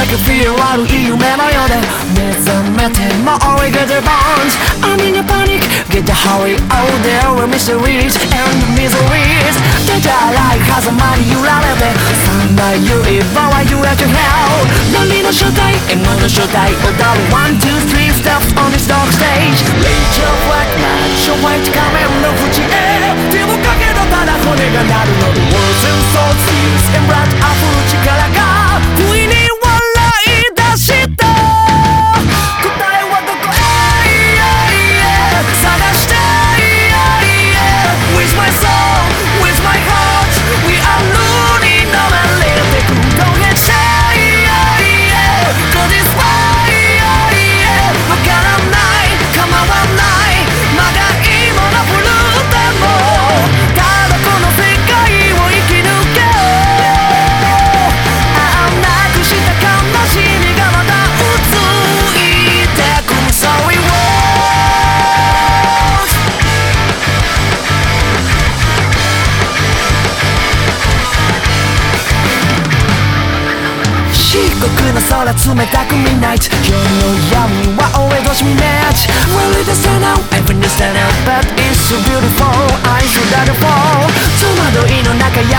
like a feel 悪い夢のようで目覚めても we get the bones I'm in a panic get the hurry oh there were mysteries and miseries 出たらい風間に揺られて三大指場は you at your hell 波の正体獲物の正体踊る one two three steps on this dark stage Reach your black man show white 仮面の縁へ手をかけたただ骨が鳴るの The words and souls tears and blood 溢る力が不意に笑い出した答えはどこへ探して With my soul, with my heart We are running on a little Don't get shy Cause it's fine わからない構わないまだいいもの振るってもただこの世界を生き抜けなくした悲しみがまたうついてく Sorry words 漆黒の空冷たく Midnight 夜の闇は俺としみ Match Really the sun out Everything is stand out But it's so beautiful Eyes that fall 戸惑いの中